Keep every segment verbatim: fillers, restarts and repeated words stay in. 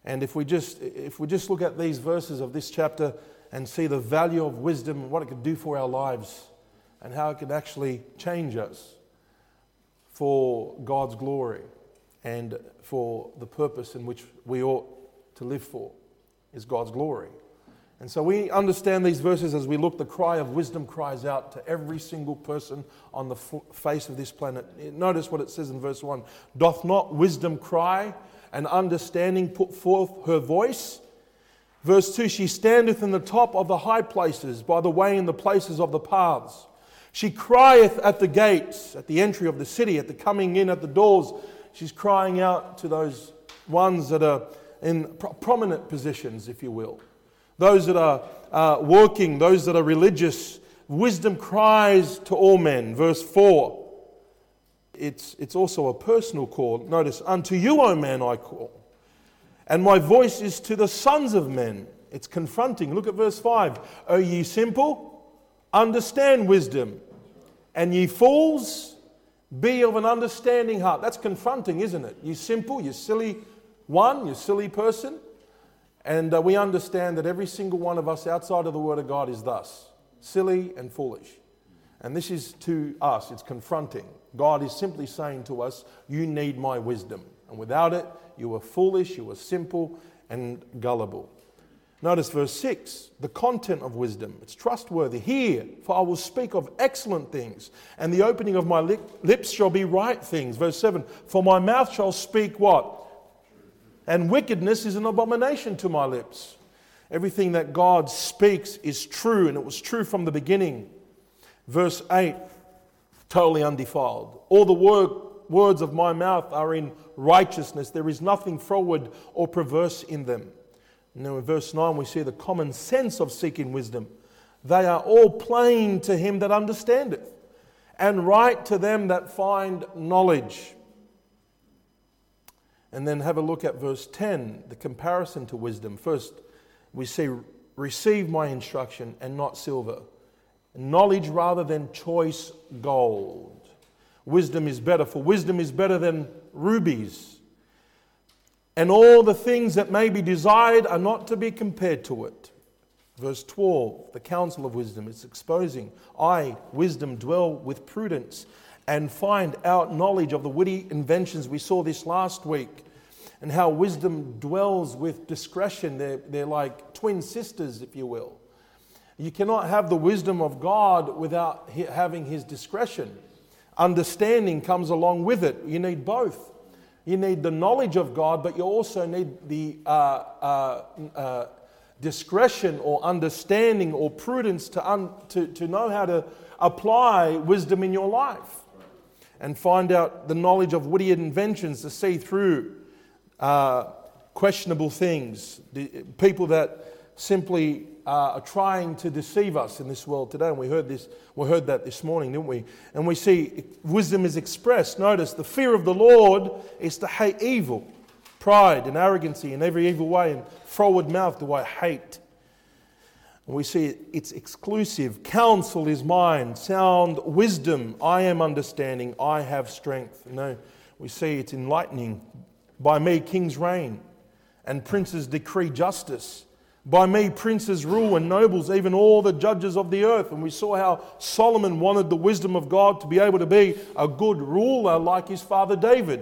And if we just if we just look at these verses of this chapter and see the value of wisdom and what it could do for our lives and how it could actually change us for God's glory and for the purpose in which we ought to live for is God's glory. And so we understand these verses as we look. The cry of wisdom cries out to every single person on the face of this planet. Notice what it says in verse one. Doth not wisdom cry, and understanding put forth her voice? Verse two, she standeth in the top of the high places, by the way in the places of the paths. She crieth at the gates, at the entry of the city, at the coming in at the doors. She's crying out to those ones that are in prominent positions, if you will. Those that are uh, working, those that are religious. Wisdom cries to all men. Verse four. It's, it's also a personal call. Notice, unto you, O man, I call. And my voice is to the sons of men. It's confronting. Look at verse five. O ye simple, understand wisdom. And ye fools, be of an understanding heart. That's confronting, isn't it? You simple, you silly one, you silly person. And uh, we understand that every single one of us outside of the Word of God is thus, silly and foolish. And this is to us, it's confronting. God is simply saying to us, you need my wisdom. And without it, you are foolish, you are simple and gullible. Notice verse six, the content of wisdom. It's trustworthy. Hear, for I will speak of excellent things, and the opening of my lip, lips shall be right things. Verse seven, for my mouth shall speak what? And wickedness is an abomination to my lips. Everything that God speaks is true, and it was true from the beginning. Verse eight, totally undefiled. All the word, words of my mouth are in righteousness. There is nothing froward or perverse in them. And then in verse nine we see the common sense of seeking wisdom. They are all plain to him that understandeth, and right to them that find knowledge. And then have a look at verse ten, the comparison to wisdom. First, we see, receive my instruction and not silver. Knowledge rather than choice gold. Wisdom is better, for wisdom is better than rubies. And all the things that may be desired are not to be compared to it. Verse twelve, the counsel of wisdom. It's exposing. I, wisdom, dwell with prudence and find out knowledge of the witty inventions. We saw this last week, and how wisdom dwells with discretion. They're, they're like twin sisters, if you will. You cannot have the wisdom of God without having His discretion. Understanding comes along with it. You need both. You need the knowledge of God, but you also need the uh, uh, uh, discretion or understanding or prudence to, un- to, to know how to apply wisdom in your life. And find out the knowledge of witty inventions, to see through uh, questionable things. The people that simply uh, are trying to deceive us in this world today. And we heard this, we heard that this morning, didn't we? And we see wisdom is expressed. Notice, the fear of the Lord is to hate evil. Pride and arrogancy in every evil way, and froward mouth do I hate. We see it's exclusive. Counsel is mine. Sound wisdom. I am understanding. I have strength. No, we see it's enlightening. By me kings reign, and princes decree justice. By me princes rule, and nobles, even all the judges of the earth. And we saw how Solomon wanted the wisdom of God to be able to be a good ruler like his father David.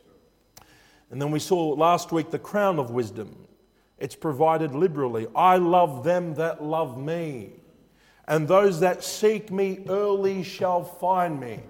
And then we saw last week the crown of wisdom. It's provided liberally. I love them that love me, and those that seek me early shall find me.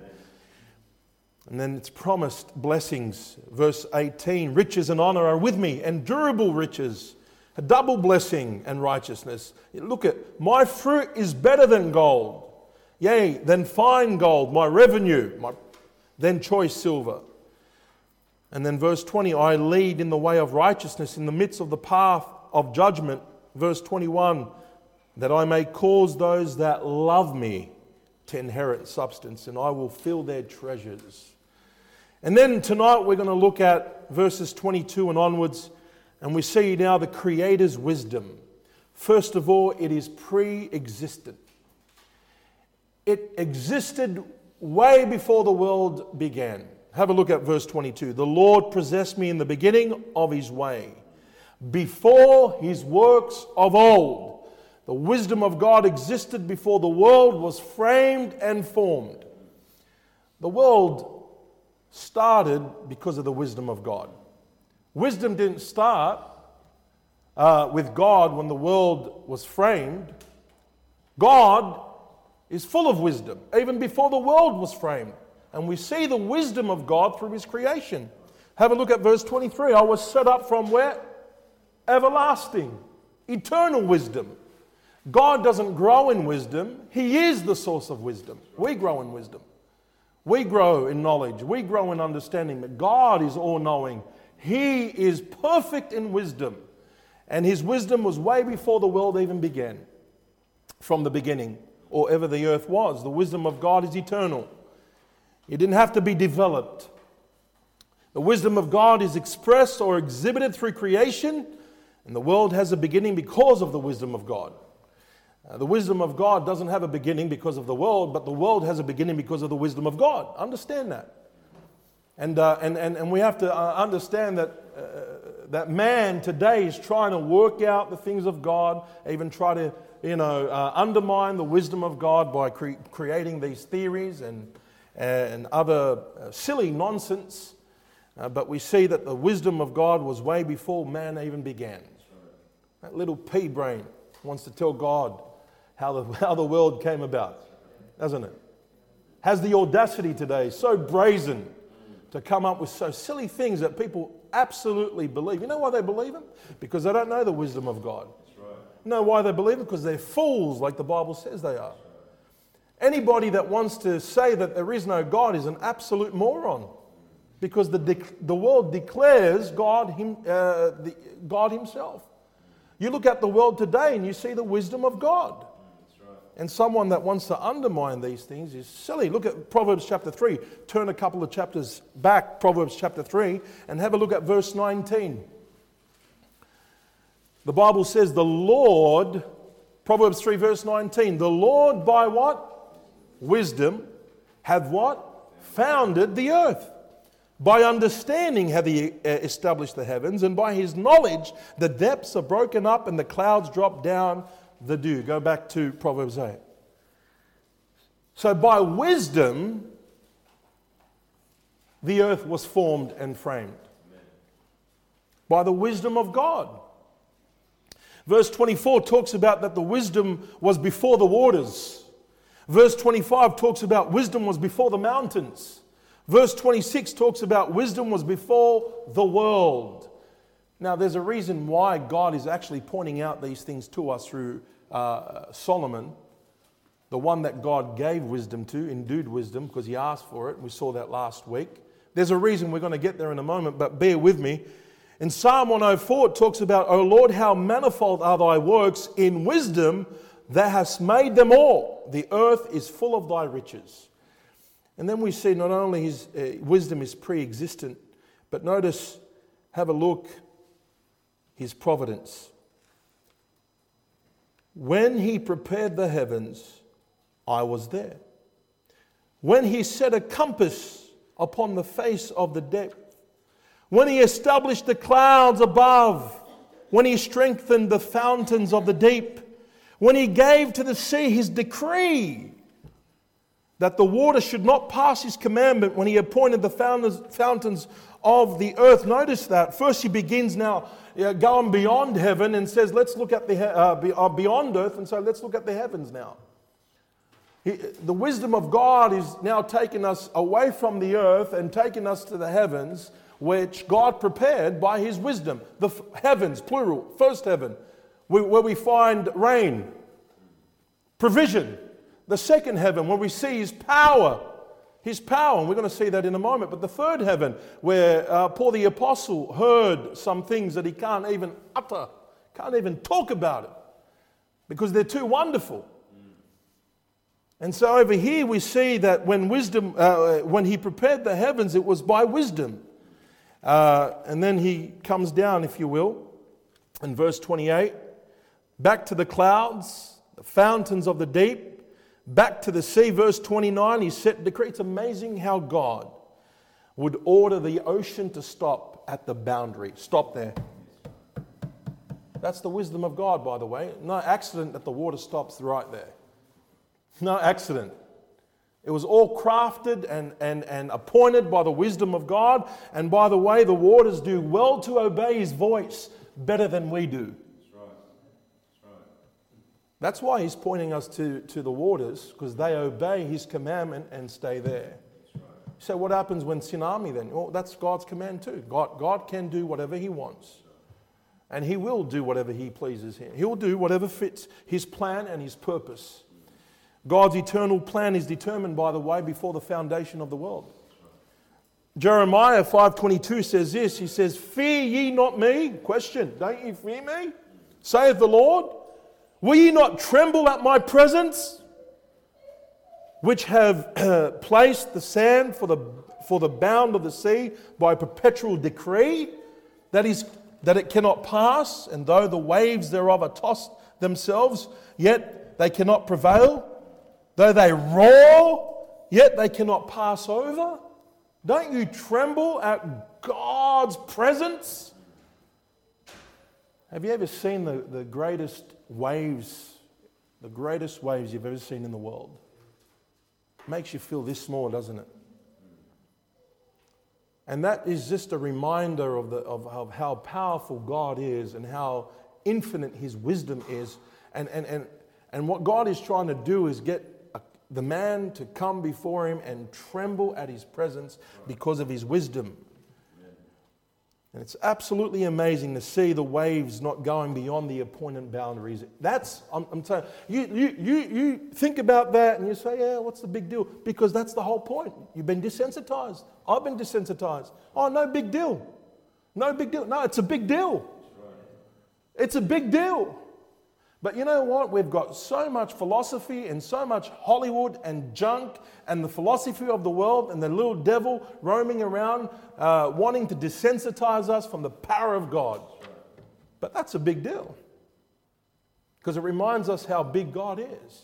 And then it's promised blessings. Verse eighteen, riches and honor are with me, and durable riches, a double blessing and righteousness. Look at, my fruit is better than gold, yea, than fine gold, my revenue, my, than choice silver. And then verse twenty, I lead in the way of righteousness in the midst of the path of judgment. Verse twenty-one, that I may cause those that love me to inherit substance, and I will fill their treasures. And then tonight we're going to look at verses twenty-two and onwards, and we see now the Creator's wisdom. First of all, it is pre-existent. It existed way before the world began. Have a look at verse twenty-two. The Lord possessed me in the beginning of His way, before his works of old. The wisdom of God existed before the world was framed and formed. The world started because of the wisdom of God. Wisdom didn't start uh, with God when the world was framed. God is full of wisdom, even before the world was framed. And we see the wisdom of God through his creation. Have a look at verse twenty-three. I was set up from where? Everlasting, eternal wisdom. God doesn't grow in wisdom. He is the source of wisdom. We grow in wisdom. We grow in knowledge. We grow in understanding. But God is all-knowing. He is perfect in wisdom. And his wisdom was way before the world even began. From the beginning, or ever the earth was. The wisdom of God is eternal. It didn't have to be developed. The wisdom of God is expressed or exhibited through creation, and the world has a beginning because of the wisdom of God. Uh, the wisdom of God doesn't have a beginning because of the world, but the world has a beginning because of the wisdom of God. Understand that. And, uh, and, and, and we have to uh, understand that, uh, that man today is trying to work out the things of God, even try to you know, uh, undermine the wisdom of God by cre- creating these theories and, and other uh, silly nonsense. Uh, but we see that the wisdom of God was way before man even began. That little pea brain wants to tell God how the, how the world came about, doesn't it? Has the audacity today, so brazen, to come up with so silly things that people absolutely believe. You know why they believe them? Because they don't know the wisdom of God. You know why they believe it? Because they're fools, like the Bible says they are. Anybody that wants to say that there is no God is an absolute moron. Because the, de- the world declares God, him, uh, the, God himself. You look at the world today and you see the wisdom of God. That's right. And someone that wants to undermine these things is silly. Look at Proverbs chapter three. Turn a couple of chapters back, Proverbs chapter three, and have a look at verse nineteen. The Bible says the Lord, Proverbs three verse nineteen, the Lord by what? Wisdom hath what? Founded the earth. By understanding hath he established the heavens, and by his knowledge the depths are broken up and the clouds drop down the dew. Go back to Proverbs eight. So by wisdom, the earth was formed and framed. By the wisdom of God. Verse twenty-four talks about that the wisdom was before the waters. Verse twenty-five talks about wisdom was before the mountains. Verse twenty-six talks about wisdom was before the world. Now, there's a reason why God is actually pointing out these things to us through uh, Solomon, the one that God gave wisdom to, endued wisdom, because he asked for it. We saw that last week. There's a reason we're going to get there in a moment, but bear with me. In Psalm one oh four, it talks about, O Lord, how manifold are thy works. In wisdom thou hast made them all. The earth is full of thy riches. And then we see not only his uh, wisdom is pre-existent, but notice, have a look, his providence. When he prepared the heavens, I was there. When he set a compass upon the face of the depth, when he established the clouds above, when he strengthened the fountains of the deep, when he gave to the sea his decree, that the water should not pass his commandment, when he appointed the fountains of the earth. Notice that. First he begins now uh, going beyond heaven and says, let's look at the uh, beyond earth, and so let's look at the heavens now. He, the wisdom of God is now taking us away from the earth and taking us to the heavens, which God prepared by his wisdom. The f- heavens, plural, first heaven, where, where we find rain, provision. The second heaven, where we see his power, his power, and we're going to see that in a moment. But the third heaven, where uh, Paul the Apostle heard some things that he can't even utter, can't even talk about it, because they're too wonderful. And so over here we see that when wisdom, uh, when he prepared the heavens, it was by wisdom. Uh, and then he comes down, if you will, in verse twenty-eight, back to the clouds, the fountains of the deep, back to the sea. Verse twenty-nine, he set decree. It's amazing how God would order the ocean to stop at the boundary. Stop there. That's the wisdom of God, by the way. No accident that the water stops right there. No accident. It was all crafted and, and, and appointed by the wisdom of God. And by the way, the waters do well to obey His voice better than we do. That's right. That's right. That's why He's pointing us to, to the waters, because they obey His commandment and stay there. That's right. So what happens when tsunami then? Well, that's God's command too. God, God can do whatever He wants. And He will do whatever He pleases Him. He'll do whatever fits His plan and His purpose. God's eternal plan is determined, by the way, before the foundation of the world. Jeremiah five twenty-two says this. He says, "Fear ye not me?" Question, don't you fear me? Saith the Lord. "Will ye not tremble at my presence, which have uh, placed the sand for the, for the bound of the sea by perpetual decree, that is, that it cannot pass, and though the waves thereof are tossed themselves, yet they cannot prevail. Though they roar, yet they cannot pass over." Don't you tremble at God's presence? Have you ever seen the, the greatest waves, the greatest waves you've ever seen in the world? Makes you feel this small, doesn't it? And that is just a reminder of, the, of, of how powerful God is and how infinite His wisdom is. And, and, and, and what God is trying to do is get the man to come before Him and tremble at His presence because of His wisdom. And it's absolutely amazing to see the waves not going beyond the appointed boundaries. That's, I'm, I'm telling you, you, you, you think about that and you say, yeah, what's the big deal? Because that's the whole point. You've been desensitized. I've been desensitized. Oh, no big deal. No big deal. No, it's a big deal. It's a big deal. But you know what? We've got so much philosophy and so much Hollywood and junk and the philosophy of the world and the little devil roaming around uh, wanting to desensitize us from the power of God. But that's a big deal because it reminds us how big God is.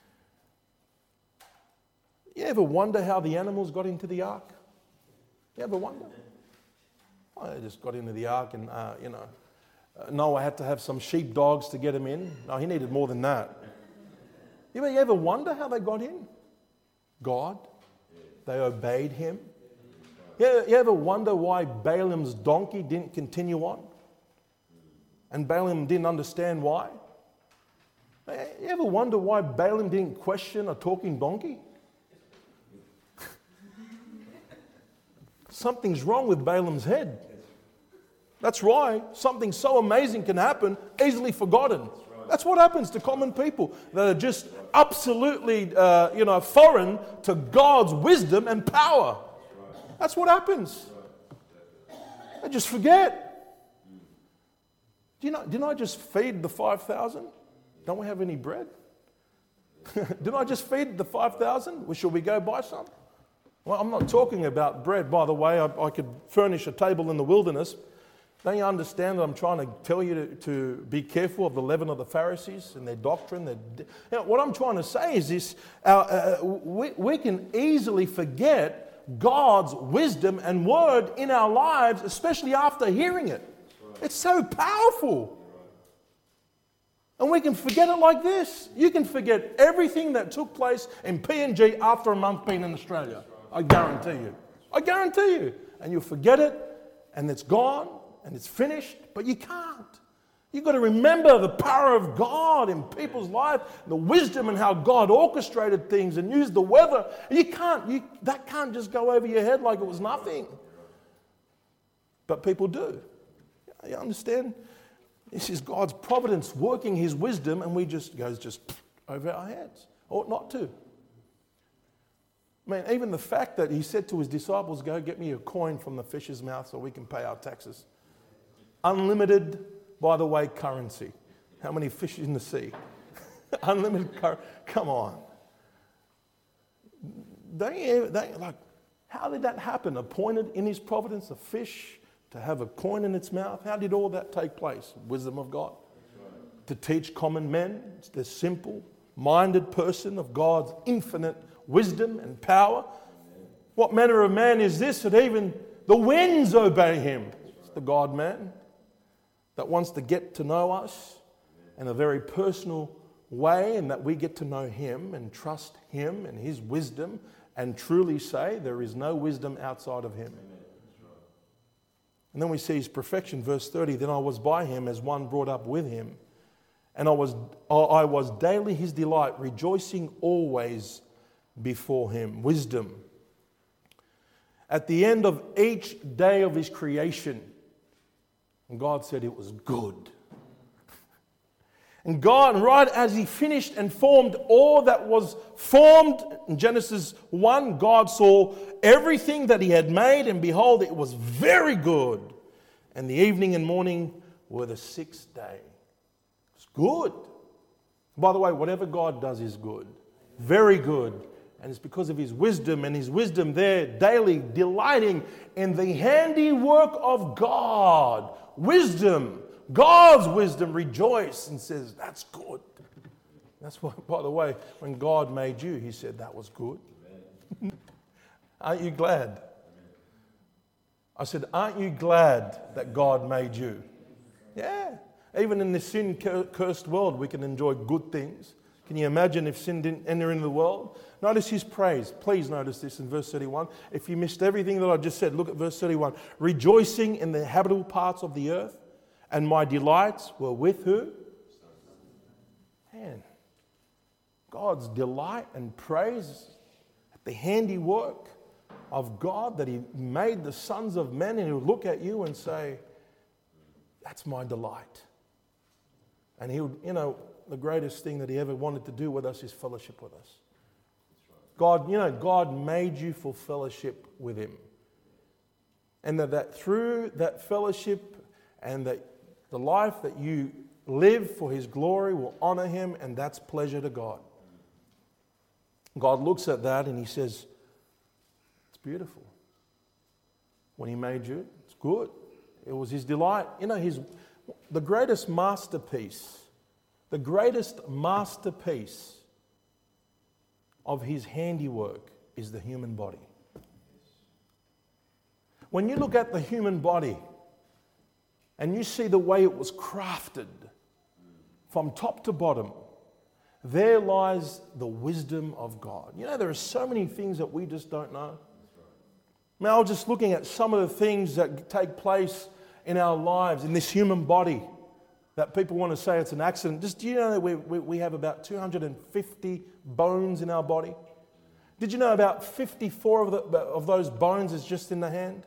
You ever wonder how the animals got into the ark? You ever wonder? Oh, they just got into the ark and, uh, you know, Uh, Noah had to have some sheep dogs to get him in. No, he needed more than that. You ever, you ever wonder how they got in? God. They obeyed Him. You ever, you ever wonder why Balaam's donkey didn't continue on? And Balaam didn't understand why? You ever wonder why Balaam didn't question a talking donkey? Something's wrong with Balaam's head. That's why something so amazing can happen, easily forgotten. That's what happens to common people that are just absolutely, uh, you know, foreign to God's wisdom and power. That's what happens. They just forget. Do you know, didn't I just feed the five thousand? Don't we have any bread? Didn't I just feed the five thousand? Well, shall we go buy some? Well, I'm not talking about bread. By the way, I, I could furnish a table in the wilderness. Don't you understand that I'm trying to tell you to, to be careful of the leaven of the Pharisees and their doctrine? Their, you know, what I'm trying to say is this, uh, uh, we, we can easily forget God's wisdom and word in our lives, especially after hearing it. It's so powerful. And we can forget it like this. You can forget everything that took place in P N G after a month being in Australia. I guarantee you. I guarantee you. And you'll forget it and it's gone. And it's finished, but you can't. You've got to remember the power of God in people's life, the wisdom and how God orchestrated things and used the weather. You can't, you, that can't just go over your head like it was nothing. But people do. You understand? This is God's providence working His wisdom, and we just goes just over our heads. Ought not to. I mean, even the fact that He said to His disciples, go get me a coin from the fish's mouth so we can pay our taxes. Unlimited, by the way, currency. How many fish in the sea? Unlimited currency. Come on. Don't you, don't you, like, how did that happen? Appointed in His providence a fish to have a coin in its mouth. How did all that take place? Wisdom of God. To teach common men, the simple minded person of God's infinite wisdom and power. What manner of man is this that even the winds obey Him? It's the God man. that wants to get to know us in a very personal way, and that we get to know Him and trust Him and His wisdom and truly say there is no wisdom outside of Him. And then we see His perfection, verse thirty, then I was by Him as one brought up with Him, and I was, I was daily His delight, rejoicing always before Him. Wisdom. At the end of each day of His creation, God said it was good. And God, right as He finished and formed all that was formed, in Genesis one, God saw everything that He had made, and behold, it was very good. And the evening and morning were the sixth day. It's good. By the way, whatever God does is good. Very good. And it's because of His wisdom, and His wisdom there daily delighting in the handiwork of God. Wisdom. God's wisdom, rejoice and says, that's good. That's why, by the way, when God made you, He said that was good. Aren't you glad? I said, aren't you glad that God made you? Yeah. Even in this sin-cursed world, we can enjoy good things. Can you imagine if sin didn't enter into the world? Notice His praise. Please notice this in verse thirty-one. If you missed everything that I just said, look at verse thirty-one. Rejoicing in the habitable parts of the earth, and my delights were with who? Man, God's delight and praise at the handiwork of God, that He made the sons of men, and He'll look at you and say, that's my delight. And He'll, you know, the greatest thing that He ever wanted to do with us is fellowship with us. God, you know, God made you for fellowship with Him. And that, that through that fellowship and that the life that you live for His glory will honor Him, and that's pleasure to God. God looks at that and He says, it's beautiful. When He made you, it's good. It was His delight. You know, His the greatest masterpiece, the greatest masterpiece of His handiwork is the human body. When you look at the human body and you see the way it was crafted from top to bottom, there lies the wisdom of God. You know, there are so many things that we just don't know. I mean, I was just looking at some of the things that take place in our lives, in this human body, that people want to say it's an accident. Just, do you know that we, we, we have about two hundred fifty bones in our body? Did you know about fifty-four of, the, of those bones is just in the hand?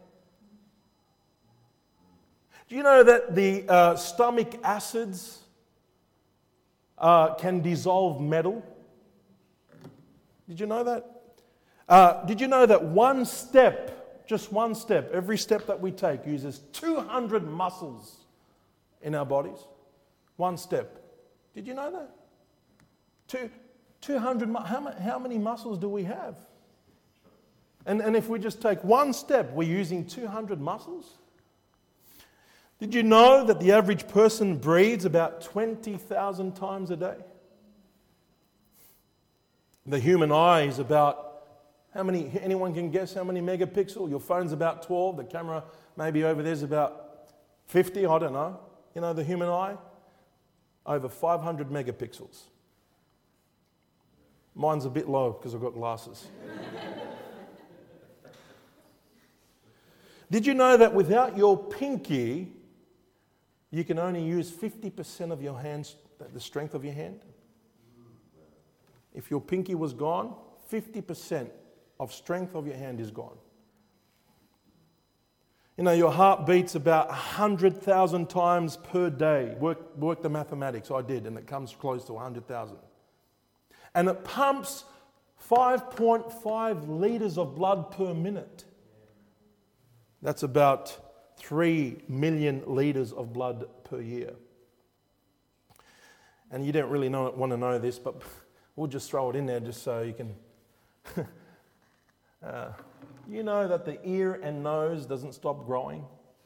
Do you know that the uh, stomach acids uh, can dissolve metal? Did you know that? Uh, did you know that one step, just one step, every step that we take uses two hundred muscles in our bodies? One step. Did you know that? Two, two hundred, how, how many muscles do we have? And, and if we just take one step, we're using two hundred muscles? Did you know that the average person breathes about twenty thousand times a day? The human eye is about, how many, anyone can guess how many megapixels? Your phone's about twelve, the camera maybe over there's about fifty, I don't know. You know, the human eye, over five hundred megapixels. Mine's a bit low because I've got glasses. Did you know that without your pinky, you can only use fifty percent of your hands, the strength of your hand? If your pinky was gone, fifty percent of strength of your hand is gone. You know, your heart beats about one hundred thousand times per day. Work, work the mathematics, I did, and it comes close to one hundred thousand. And it pumps five point five litres of blood per minute. That's about three million litres of blood per year. And you don't really know, want to know this, but we'll just throw it in there just so you can... uh, you know that the ear and nose doesn't stop growing?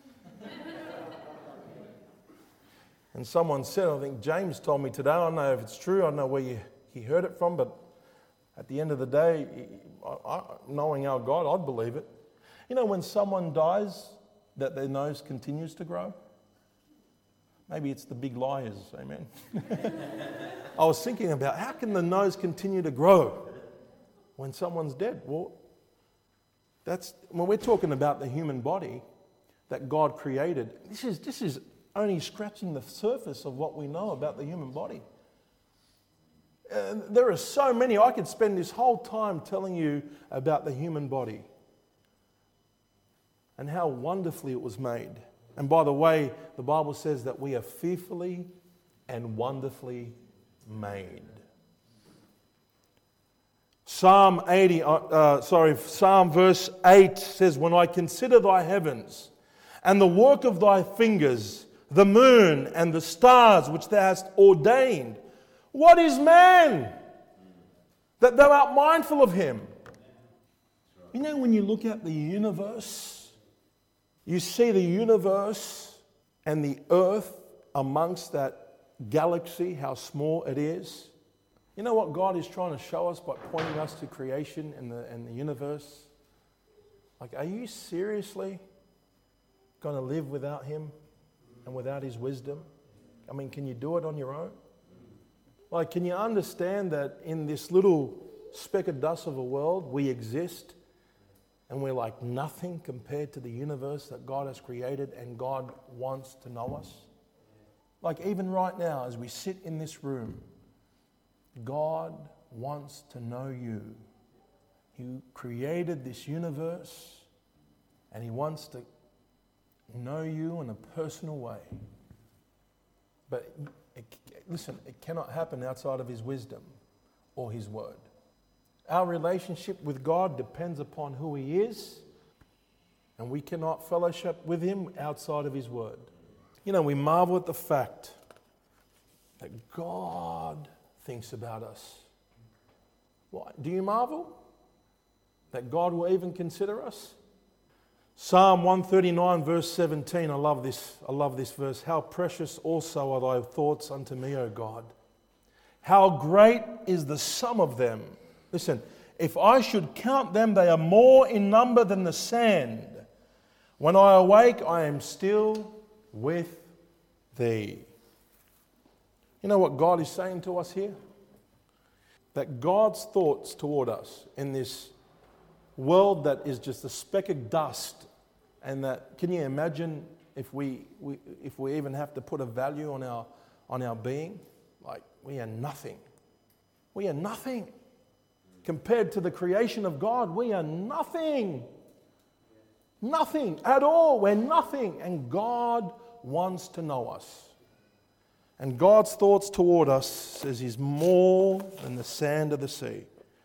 And someone said, I think James told me today, I don't know if it's true, I don't know where you, he heard it from, but at the end of the day, I, I, knowing our God, I'd believe it. You know, when someone dies, that their nose continues to grow? Maybe it's the big liars, amen. I was thinking about how can the nose continue to grow when someone's dead? Well, that's when we're talking about the human body that God created. This is this is only scratching the surface of what we know about the human body. Uh, there are so many. I could spend this whole time telling you about the human body and how wonderfully it was made. And by the way, the Bible says that we are fearfully and wonderfully made. Psalm eighty, uh, uh, sorry, Psalm verse eight says, "When I consider thy heavens and the work of thy fingers, the moon and the stars which thou hast ordained, what is man that thou art mindful of him?" You know, when you look at the universe, you see the universe and the earth amongst that galaxy, how small it is. You know what God is trying to show us by pointing us to creation and the, and the universe? Like, are you seriously going to live without Him and without His wisdom? I mean, can you do it on your own? Like, can you understand that in this little speck of dust of a world, we exist and we're like nothing compared to the universe that God has created, and God wants to know us? Like, even right now, as we sit in this room, God wants to know you. He created this universe and He wants to know you in a personal way. But it, listen, it cannot happen outside of His wisdom or His word. Our relationship with God depends upon who He is, and we cannot fellowship with Him outside of His word. You know, we marvel at the fact that God thinks about us. Why? Do you marvel that God will even consider us? Psalm one thirty-nine verse seventeen, I love this, I love this verse. "How precious also are thy thoughts unto me, O God. How great is the sum of them." Listen, "if I should count them, they are more in number than the sand. When I awake, I am still with thee." You know what God is saying to us here? That God's thoughts toward us in this world that is just a speck of dust, and that, can you imagine if we, we if we even have to put a value on our on our being? Like, we are nothing. We are nothing. Compared to the creation of God, we are nothing. Nothing at all. We're nothing. And God wants to know us. And God's thoughts toward us, says, He's more than the sand of the sea.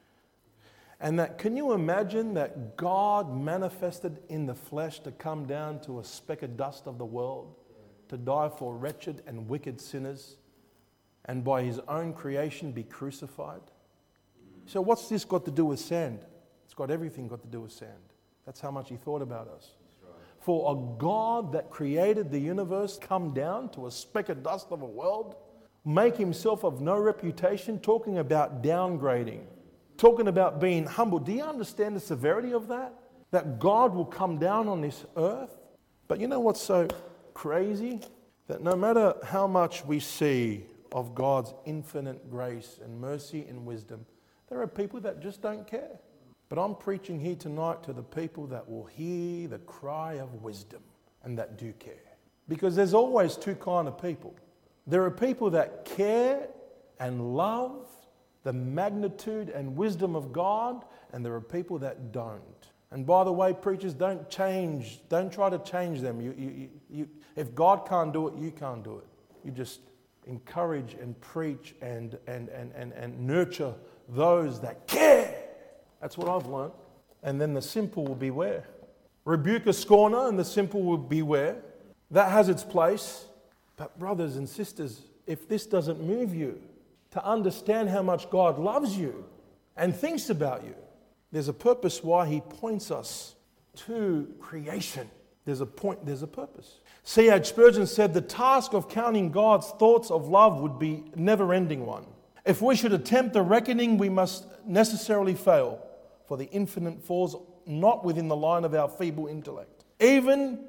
And that, can you imagine that God manifested in the flesh to come down to a speck of dust of the world, to die for wretched and wicked sinners, and by His own creation be crucified? So what's this got to do with sand? It's got everything got to do with sand. That's how much He thought about us. For a God that created the universe come down to a speck of dust of a world, make Himself of no reputation, talking about downgrading, talking about being humble. Do you understand the severity of that? That God will come down on this earth? But you know what's so crazy? That no matter how much we see of God's infinite grace and mercy and wisdom, there are people that just don't care. But I'm preaching here tonight to the people that will hear the cry of wisdom and that do care. Because there's always two kinds of people. There are people that care and love the magnitude and wisdom of God, and there are people that don't. And by the way, preachers, don't change, don't try to change them. You, you, you, if God can't do it, you can't do it. You just encourage and preach and, and, and, and, and nurture those that care. That's what I've learned. And then the simple will beware. Rebuke a scorner and the simple will beware. That has its place. But brothers and sisters, if this doesn't move you to understand how much God loves you and thinks about you, there's a purpose why He points us to creation. There's a point, there's a purpose. C H Spurgeon said, "The task of counting God's thoughts of love would be a never-ending one. If we should attempt the reckoning, we must necessarily fail, for the infinite falls not within the line of our feeble intellect. Even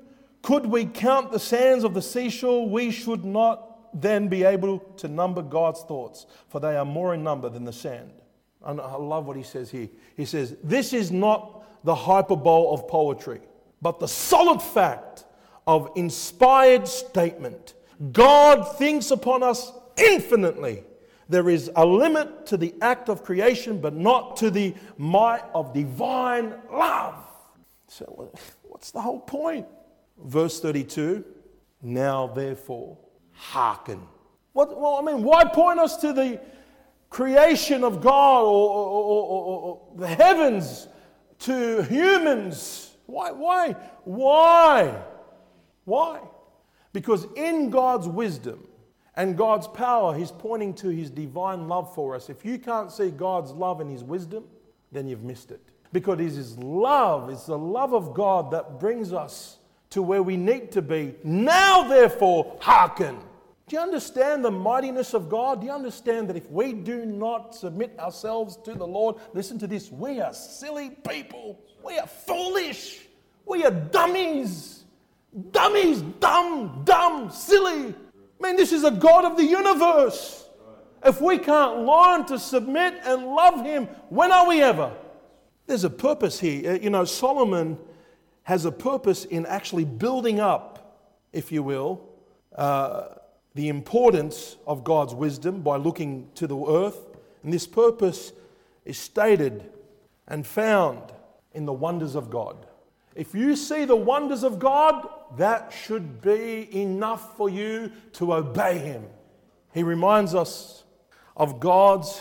could we count the sands of the seashore, we should not then be able to number God's thoughts, for they are more in number than the sand. And I love what he says here. He says, this is not the hyperbole of poetry, but the solid fact of inspired statement. God thinks upon us infinitely. There is a limit to the act of creation, but not to the might of divine love. So what's the whole point? Verse thirty-two, now therefore, hearken. What, well, I mean, why point us to the creation of God or, or, or, or, or the heavens to humans? Why? Why? Why? Why? Because in God's wisdom and God's power, He's pointing to His divine love for us. If you can't see God's love and His wisdom, then you've missed it. Because it's His love, it's the love of God that brings us to where we need to be. Now, therefore, hearken. Do you understand the mightiness of God? Do you understand that if we do not submit ourselves to the Lord, listen to this, we are silly people. We are foolish. We are dummies. Dummies, dumb, dumb, silly. I mean, this is a God of the universe. If we can't learn to submit and love Him, when are we ever? There's a purpose here. You know, Solomon has a purpose in actually building up, if you will, uh, the importance of God's wisdom by looking to the earth. And this purpose is stated and found in the wonders of God. If you see the wonders of God, that should be enough for you to obey Him. He reminds us of God's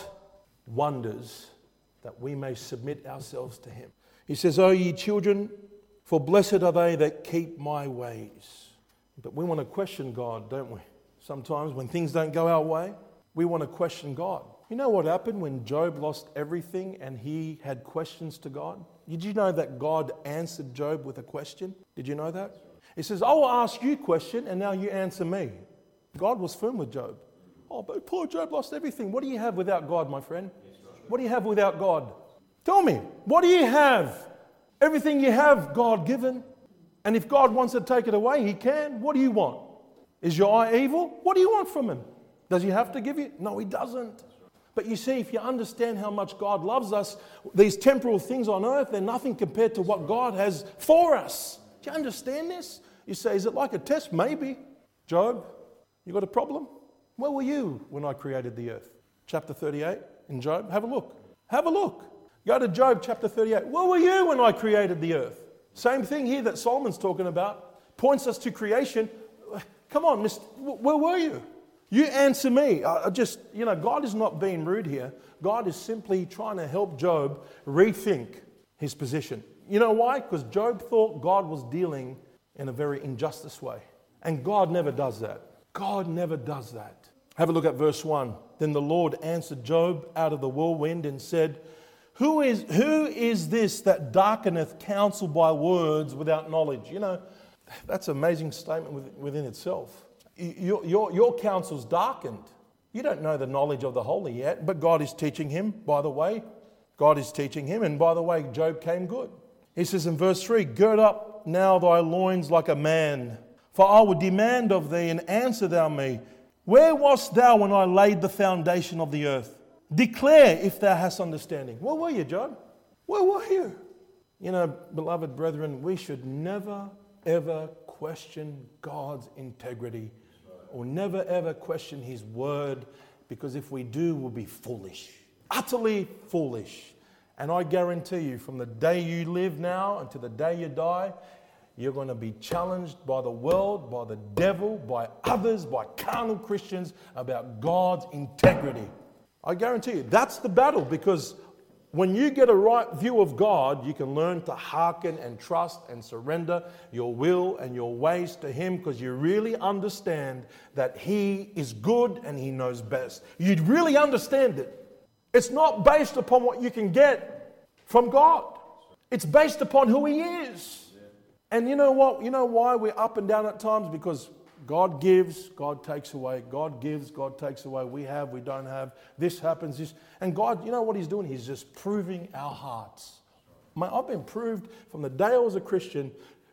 wonders that we may submit ourselves to Him. He says, O ye children, for blessed are they that keep my ways. But we want to question God, don't we? Sometimes when things don't go our way, we want to question God. You know what happened when Job lost everything and he had questions to God? Did you know that God answered Job with a question? Did you know that? He says, I will ask you a question and now you answer me. God was firm with Job. Oh, but poor Job lost everything. What do you have without God, my friend? What do you have without God? Tell me, what do you have? Everything you have, God given. And if God wants to take it away, He can. What do you want? Is your eye evil? What do you want from Him? Does He have to give you? No, He doesn't. But you see, if you understand how much God loves us, these temporal things on earth, they're nothing compared to what God has for us. Do you understand this? You say, is it like a test? Maybe. Job, you got a problem? Where were you when I created the earth? Chapter thirty-eight in Job. Have a look. Have a look. Go to Job chapter thirty-eight. Where were you when I created the earth? Same thing here that Solomon's talking about. Points us to creation. Come on, mister, where were you? You answer me. I just, you know, God is not being rude here. God is simply trying to help Job rethink his position. You know why? Because Job thought God was dealing in a very injustice way. And God never does that. God never does that. Have a look at verse one. Then the Lord answered Job out of the whirlwind and said, Who is, who is this that darkeneth counsel by words without knowledge? You know, that's an amazing statement within itself. Your, your, your counsel's darkened. You don't know the knowledge of the holy yet, but God is teaching him, by the way. God is teaching him, and by the way, Job came good. He says in verse three, Gird up now thy loins like a man, for I will demand of thee, and answer thou me. Where wast thou when I laid the foundation of the earth? Declare if thou hast understanding. Where were you, Job? Where were you? You know, beloved brethren, we should never, ever question God's integrity or never, ever question His word, because if we do, we'll be foolish, utterly foolish. And I guarantee you, from the day you live now until the day you die, you're going to be challenged by the world, by the devil, by others, by carnal Christians about God's integrity. I guarantee you, that's the battle, because when you get a right view of God, you can learn to hearken and trust and surrender your will and your ways to Him, because you really understand that He is good and He knows best. You really understand it. It's not based upon what you can get from God. It's based upon who He is. And you know what? You know why we're up and down at times? Because God gives, God takes away. God gives, God takes away. We have, we don't have. This happens, this. And God, you know what He's doing? He's just proving our hearts. Man, I've been proved from the day I was a Christian.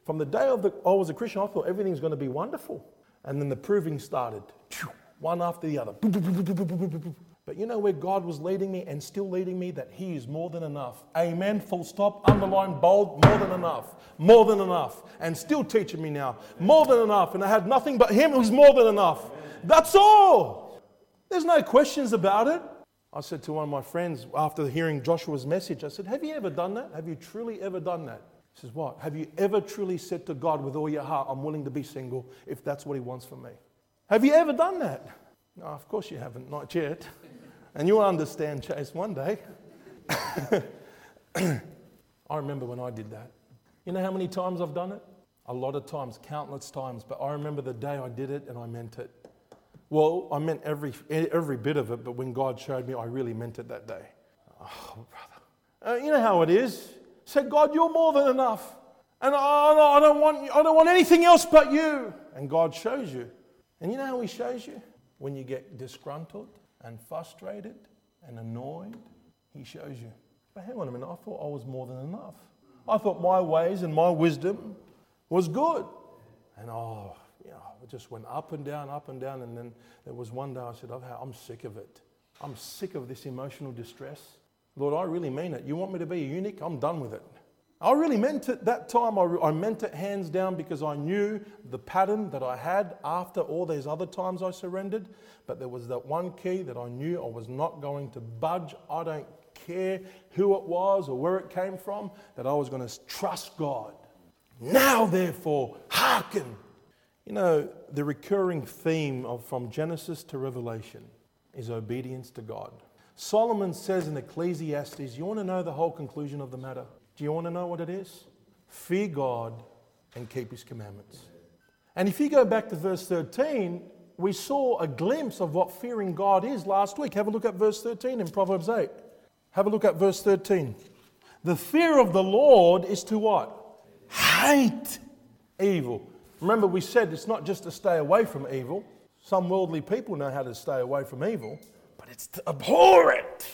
From the day of the, I was a Christian, I thought everything's going to be wonderful. And then the proving started. One after the other. But you know where God was leading me and still leading me? That He is more than enough. Amen. Full stop. Underline, bold. More than enough. More than enough. And still teaching me now. More than enough. And I had nothing but Him who's more than enough. That's all. There's no questions about it. I said to one of my friends after hearing Joshua's message, I said, have you ever done that? Have you truly ever done that? He says, what? Have you ever truly said to God with all your heart, I'm willing to be single if that's what He wants from me? Have you ever done that? No, of course you haven't. Not yet. And you'll understand, Chase, one day. I remember when I did that. You know how many times I've done it? A lot of times, countless times. But I remember the day I did it and I meant it. Well, I meant every every bit of it, but when God showed me, I really meant it that day. Oh, brother. Uh, you know how it is. Say, God, you're more than enough. And I, I, don't want, I don't want anything else but you. And God shows you. And you know how He shows you? When you get disgruntled and frustrated and annoyed, He shows you. But hang on a minute, I thought I was more than enough. I thought my ways and my wisdom was good. And oh, you know, it just went up and down, up and down. And then there was one day I said, I'm sick of it. I'm sick of this emotional distress. Lord, I really mean it. You want me to be a eunuch? I'm done with it. I really meant it that time. I, I meant it hands down because I knew the pattern that I had after all these other times I surrendered. But there was that one key that I knew I was not going to budge. I don't care who it was or where it came from, that I was going to trust God. Now, therefore, hearken. You know, the recurring theme of from Genesis to Revelation is obedience to God. Solomon says in Ecclesiastes, you want to know the whole conclusion of the matter? Do you want to know what it is? Fear God and keep His commandments. And if you go back to verse thirteen, we saw a glimpse of what fearing God is last week. Have a look at verse thirteen in Proverbs eight. Have a look at verse thirteen. The fear of the Lord is to what? Hate evil. Remember, we said it's not just to stay away from evil. Some worldly people know how to stay away from evil, but it's to abhor it.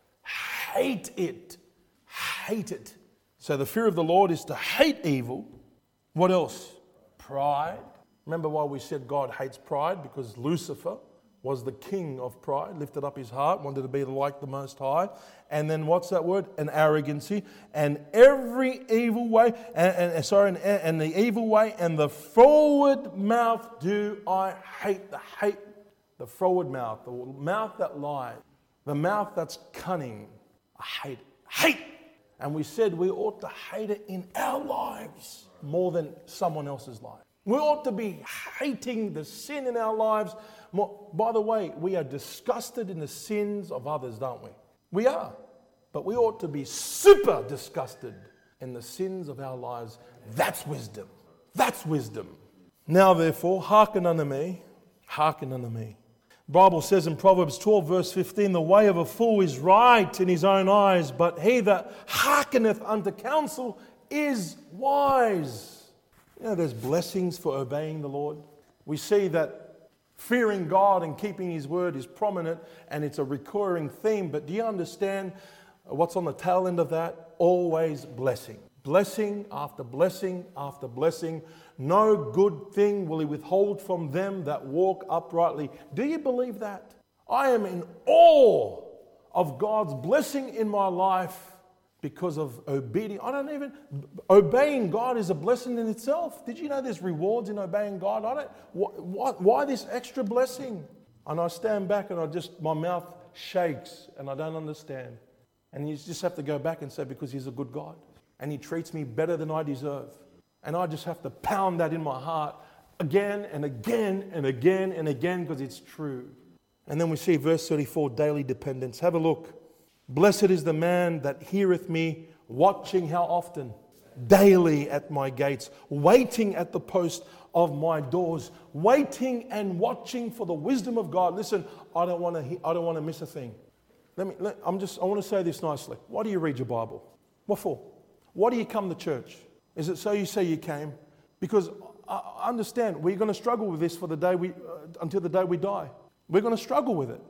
Hate it. Hate it. So the fear of the Lord is to hate evil. What else? Pride. Remember why we said God hates pride? Because Lucifer was the king of pride, lifted up his heart, wanted to be like the Most High. And then what's that word? An arrogancy. And every evil way, and, and sorry, and, and the evil way and the forward mouth do I hate. The hate, the forward mouth, the mouth that lies, the mouth that's cunning. I hate it. Hate. And we said we ought to hate it in our lives more than someone else's life. We ought to be hating the sin in our lives more. By the way, we are disgusted in the sins of others, don't we? We are. But we ought to be super disgusted in the sins of our lives. That's wisdom. That's wisdom. Now, therefore, hearken unto me. Hearken unto me. The Bible says in Proverbs twelve, verse fifteen, the way of a fool is right in his own eyes, but he that hearkeneth unto counsel is wise. You know, there's blessings for obeying the Lord. We see that fearing God and keeping His word is prominent and it's a recurring theme. But do you understand what's on the tail end of that? Always blessing. Blessing after blessing after blessing. No good thing will He withhold from them that walk uprightly. Do you believe that? I am in awe of God's blessing in my life because of obedience. I don't even, obeying God is a blessing in itself. Did you know there's rewards in obeying God? I don't, why, why this extra blessing? And I stand back and I just, my mouth shakes and I don't understand. And you just have to go back and say, because He's a good God and He treats me better than I deserve. And I just have to pound that in my heart again and again and again and again because it's true. And then we see verse thirty-four, daily dependence. Have a look. Blessed is the man that heareth me, watching how often? Daily at my gates, waiting at the post of my doors, waiting and watching for the wisdom of God. Listen, I don't want to. I don't want to miss a thing. Let me. Let, I'm just. I want to say this nicely. Why do you read your Bible? What for? Why do you come to church? Is it so you say you came? Because I understand we're going to struggle with this for the day we uh, until the day we die. We're going to struggle with it.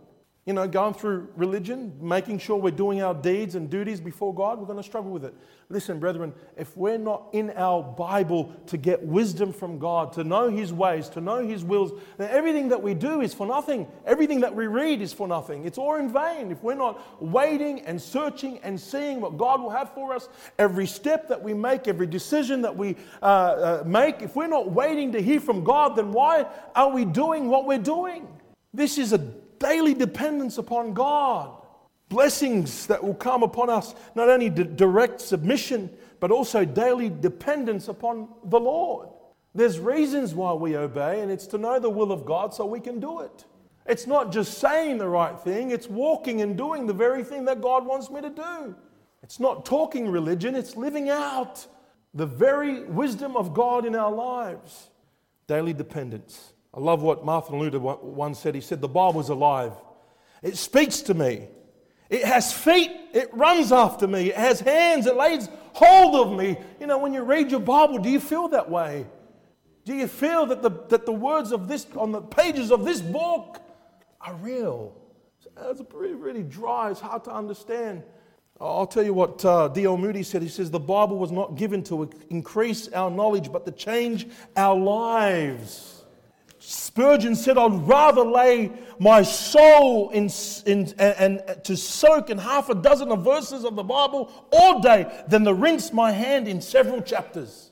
You know, going through religion, making sure we're doing our deeds and duties before God, we're going to struggle with it. Listen, brethren, if we're not in our Bible to get wisdom from God, to know His ways, to know His wills, then everything that we do is for nothing. Everything that we read is for nothing. It's all in vain. If we're not waiting and searching and seeing what God will have for us, every step that we make, every decision that we uh, uh, make, if we're not waiting to hear from God, then why are we doing what we're doing? This is a daily dependence upon God. Blessings that will come upon us, not only d- direct submission, but also daily dependence upon the Lord. There's reasons why we obey, and it's to know the will of God so we can do it. It's not just saying the right thing, it's walking and doing the very thing that God wants me to do. It's not talking religion, it's living out the very wisdom of God in our lives. Daily dependence. I love what Martin Luther once said. He said, the Bible is alive. It speaks to me. It has feet. It runs after me. It has hands. It lays hold of me. You know, when you read your Bible, do you feel that way? Do you feel that the, that the words of this, on the pages of this book are real? It's really, really dry. It's hard to understand. I'll tell you what uh, D L Moody said. He says, the Bible was not given to increase our knowledge, but to change our lives. Spurgeon said, I'd rather lay my soul in, in and, and to soak in half a dozen of verses of the Bible all day than to rinse my hand in several chapters.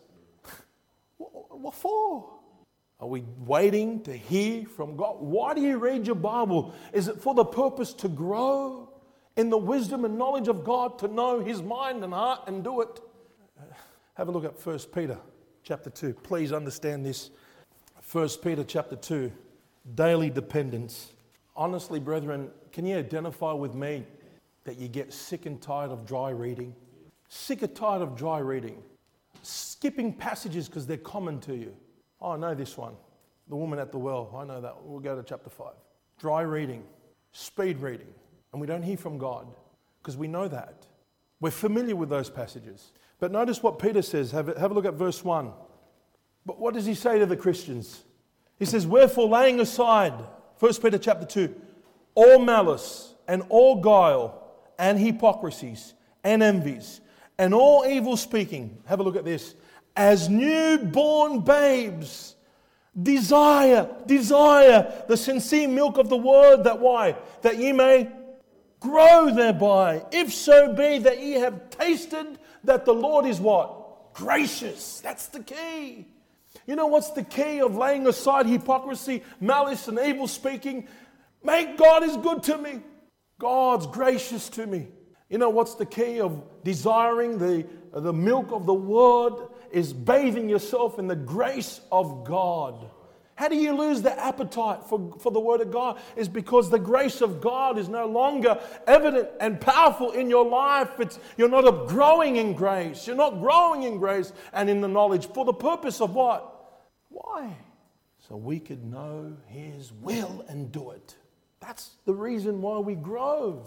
What for? Are we waiting to hear from God? Why do you read your Bible? Is it for the purpose to grow in the wisdom and knowledge of God, to know His mind and heart and do it? Have a look at First Peter chapter two. Please understand this. First Peter chapter two, daily dependence. Honestly, brethren, can you identify with me that you get sick and tired of dry reading? Sick and tired of dry reading. Skipping passages because they're common to you. Oh, I know this one. The woman at the well. I know that. We'll go to chapter five. Dry reading. Speed reading. And we don't hear from God because we know that. We're familiar with those passages. But notice what Peter says. Have a, have a look at verse one. But what does he say to the Christians? He says, wherefore laying aside, First Peter chapter two, all malice and all guile and hypocrisies and envies and all evil speaking. Have a look at this. As newborn babes, desire, desire the sincere milk of the word, that why? That ye may grow thereby. If so be that ye have tasted that the Lord is what? Gracious. That's the key. You know what's the key of laying aside hypocrisy, malice, and evil speaking? Make God is good to me. God's gracious to me. You know what's the key of desiring the, the milk of the Word? Is bathing yourself in the grace of God. How do you lose the appetite for, for the Word of God? Is because the grace of God is no longer evident and powerful in your life. It's, you're not growing in grace. You're not growing in grace and in the knowledge. For the purpose of what? Why? So we could know His will and do it. That's the reason why we grow.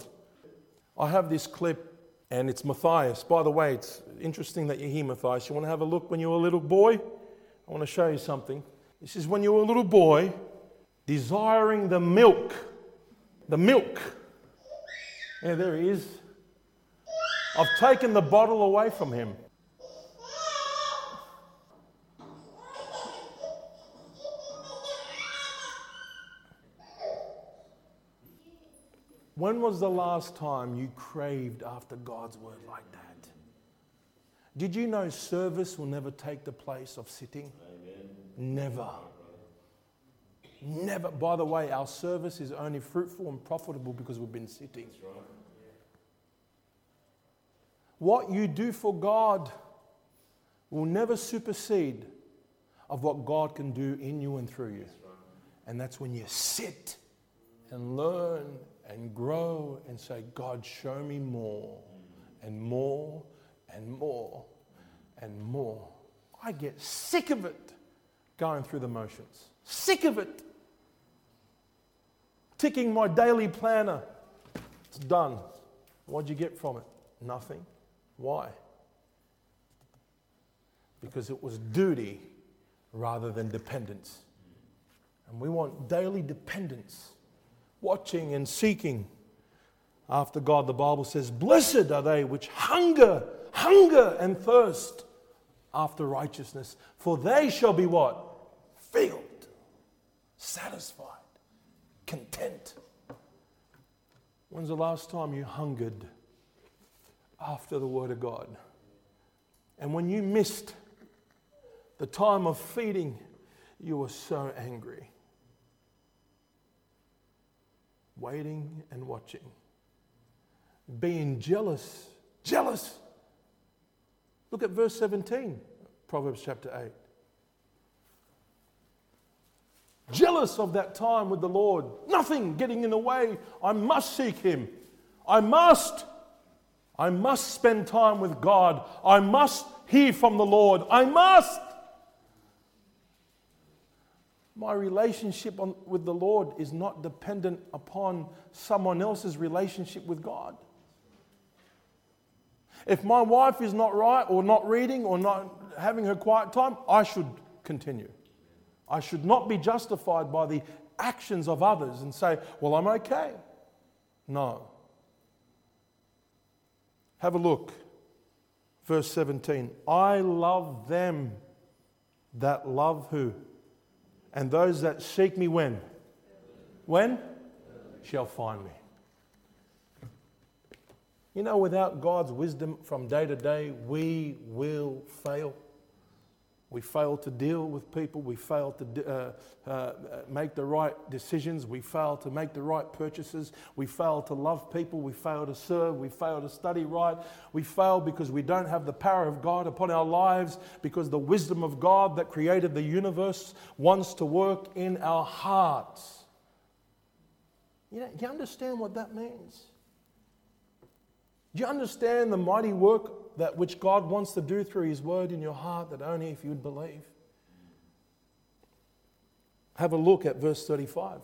I have this clip, and it's Matthias. By the way, it's interesting that you hear Matthias. You want to have a look when you were a little boy? I want to show you something. This is when you were a little boy, desiring the milk. The milk. Yeah, there he is. I've taken the bottle away from him. When was the last time you craved after God's word like that? Did you know service will never take the place of sitting? Amen. Never. Never. By the way, our service is only fruitful and profitable because we've been sitting. That's right. What you do for God will never supersede of what God can do in you and through you. That's right. And that's when you sit and learn and grow and say, God, show me more and more and more and more. I get sick of it going through the motions. Sick of it. Ticking my daily planner. It's done. What'd you get from it? Nothing. Why? Because it was duty rather than dependence. And we want daily dependence. watching and seeking after God. The Bible says, blessed are they which hunger, hunger and thirst after righteousness, for they shall be what? Filled, satisfied, content. When's the last time you hungered after the Word of God? And when you missed the time of feeding, you were so angry. Waiting and watching. Being jealous. Jealous. Look at verse seventeen, Proverbs chapter eight. Jealous of that time with the Lord. Nothing getting in the way. I must seek Him. I must. I must spend time with God. I must hear from the Lord. I must. My relationship on, with the Lord is not dependent upon someone else's relationship with God. If my wife is not right or not reading or not having her quiet time, I should continue. I should not be justified by the actions of others and say, well, I'm okay. No. Have a look. Verse seventeen. I love them that love who? And those that seek me when? When? Shall find me. You know, without God's wisdom from day to day, we will fail. We fail to deal with people. We fail to uh, uh, make the right decisions. We fail to make the right purchases. We fail to love people. We fail to serve. We fail to study right. We fail because we don't have the power of God upon our lives, because the wisdom of God that created the universe wants to work in our hearts. You know, do you understand what that means? Do you understand the mighty work that which God wants to do through His Word in your heart, that only if you'd believe? Have a look at verse thirty-five.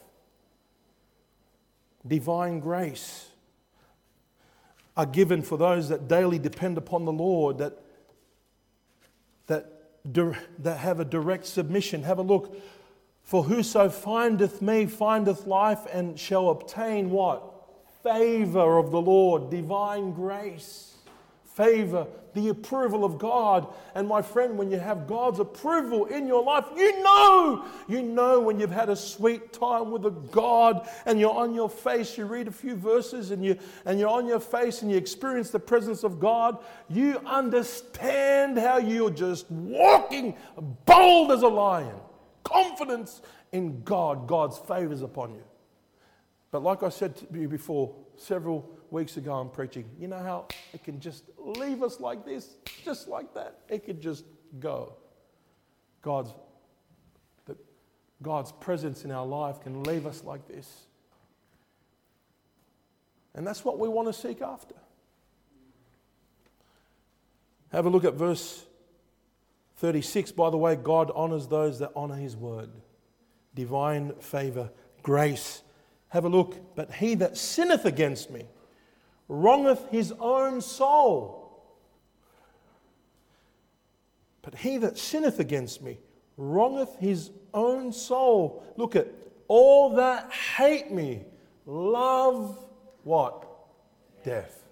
Divine grace are given for those that daily depend upon the Lord, that, that, that have a direct submission. Have a look. For whoso findeth me findeth life and shall obtain what? Favor of the Lord, divine grace, favor, the approval of God. And my friend, when you have God's approval in your life, you know, you know when you've had a sweet time with a God and you're on your face, you read a few verses and, you, and you're on your face and you experience the presence of God, you understand how you're just walking bold as a lion, confidence in God, God's favors upon you. But like I said to you before, several weeks ago I'm preaching, you know how it can just leave us like this, just like that. It could just go. God's, that God's presence in our life can leave us like this. And that's what we want to seek after. Have a look at verse thirty-six. By the way, God honors those that honor His word. Divine favor, grace. Have a look. But he that sinneth against me wrongeth his own soul. But he that sinneth against me wrongeth his own soul. Look at, all that hate me love what? Death.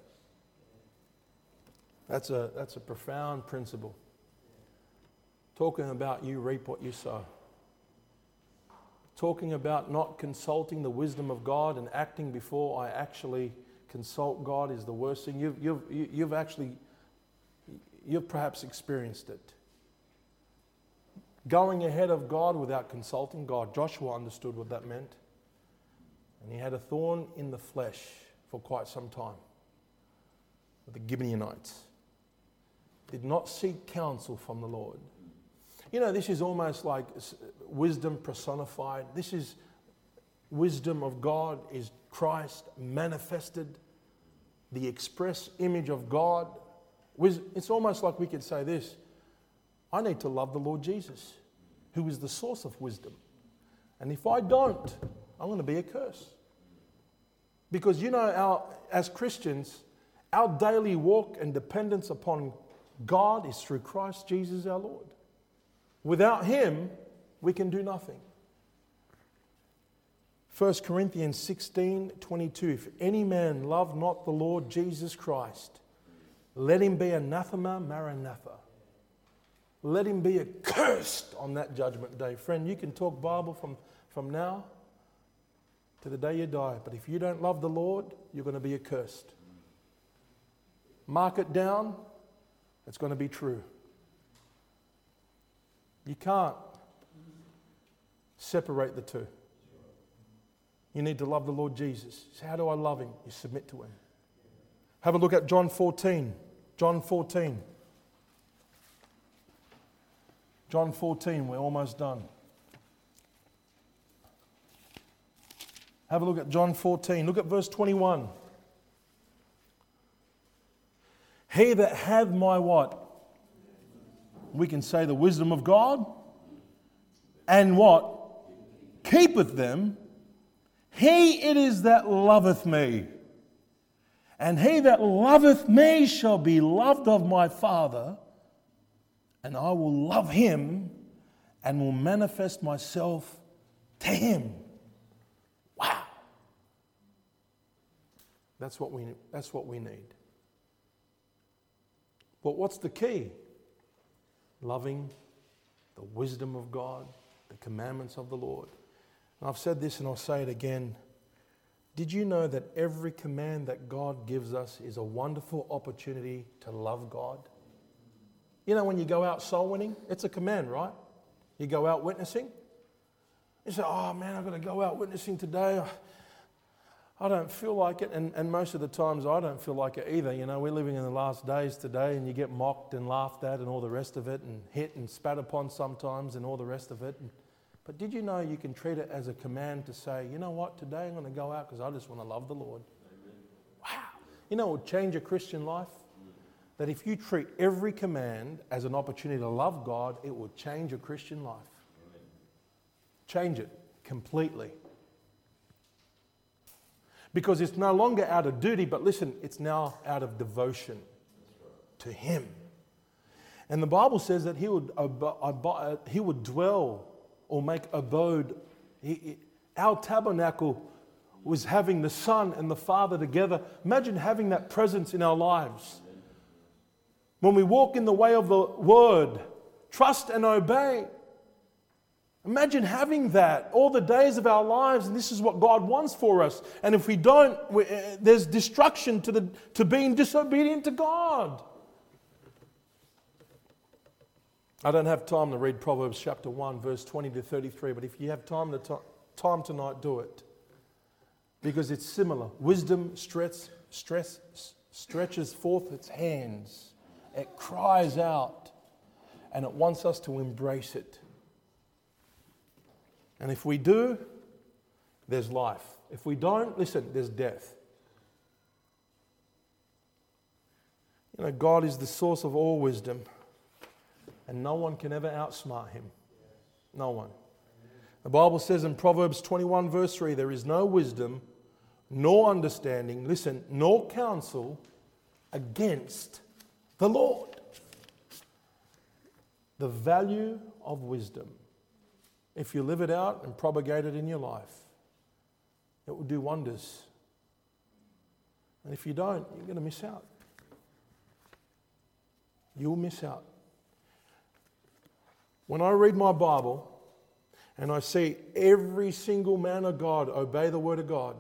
That's a, that's a profound principle. Talking about you reap what you sow. Talking about not consulting the wisdom of God and acting before I actually consult God is the worst thing. You've, you've, you've actually, you've perhaps experienced it. Going ahead of God without consulting God. Joshua understood what that meant. And he had a thorn in the flesh for quite some time with the Gibeonites. Did not seek counsel from the Lord. You know, this is almost like wisdom personified. This is wisdom of God, is Christ manifested, the express image of God. It's almost like we could say this: I need to love the Lord Jesus, who is the source of wisdom. And if I don't, I'm going to be a curse. Because, you know, our, as Christians, our daily walk and dependence upon God is through Christ Jesus our Lord. Without Him, we can do nothing. First Corinthians sixteen twenty-two. If any man love not the Lord Jesus Christ, let him be anathema maranatha. Let him be accursed on that judgment day. Friend, you can talk Bible from, from now to the day you die. But if you don't love the Lord, you're going to be accursed. Mark it down. It's going to be true. You can't separate the two. You need to love the Lord Jesus. So how do I love him? You submit to him. Have a look at John fourteen. John fourteen. John fourteen, we're almost done. Have a look at John fourteen. Look at verse twenty-one. He that hath my what? We can say the wisdom of God. And what? Keepeth them. He it is that loveth me. And he that loveth me shall be loved of my Father. And I will love him and will manifest myself to him. Wow. That's what we, that's what we need. But what's the key? Loving the wisdom of God, the commandments of the Lord. And I've said this and I'll say it again. Did you know that every command that God gives us is a wonderful opportunity to love God? You know, when you go out soul winning, it's a command, right? You go out witnessing. You say, oh man, I've got to go out witnessing today. I don't feel like it. And, and most of the times I don't feel like it either. You know, we're living in the last days today and you get mocked and laughed at and all the rest of it and hit and spat upon sometimes and all the rest of it. And, but did you know you can treat it as a command to say, you know what, today I'm going to go out because I just want to love the Lord. Amen. Wow. You know, it would change a Christian life. That if you treat every command as an opportunity to love God, it will change your Christian life. Amen. Change it completely. Because it's no longer out of duty, but listen, it's now out of devotion to him. And the Bible says that he would, ab- he would dwell or make abode. He, he, our tabernacle was having the Son and the Father together. Imagine having that presence in our lives. When we walk in the way of the Word, trust and obey. Imagine having that all the days of our lives, and this is what God wants for us. And if we don't, we, uh, there's destruction to, the, to being disobedient to God. I don't have time to read Proverbs chapter one, verse twenty to thirty-three, but if you have time, to t- time tonight, do it. Because it's similar. Wisdom stretch, stress, stretches forth its hands. It cries out and it wants us to embrace it. And if we do, there's life. If we don't, listen, there's death. You know, God is the source of all wisdom and no one can ever outsmart him. No one. The Bible says in Proverbs twenty-one verse three, there is no wisdom, nor understanding, listen, nor counsel against the Lord. The value of wisdom. If you live it out and propagate it in your life, it will do wonders. And if you don't, you're going to miss out. You'll miss out. When I read my Bible and I see every single man of God obey the Word of God,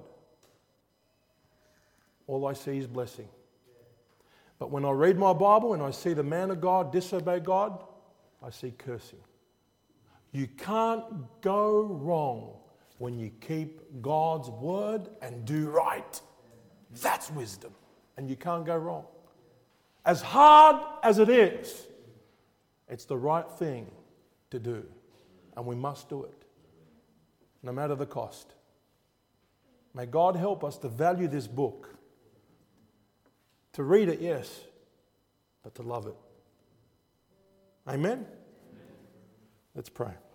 all I see is blessing. But when I read my Bible and I see the man of God disobey God, I see cursing. You can't go wrong when you keep God's word and do right. That's wisdom. And you can't go wrong. As hard as it is, it's the right thing to do. And we must do it, no matter the cost. May God help us to value this book. To read it, yes, but to love it. Amen? Let's pray.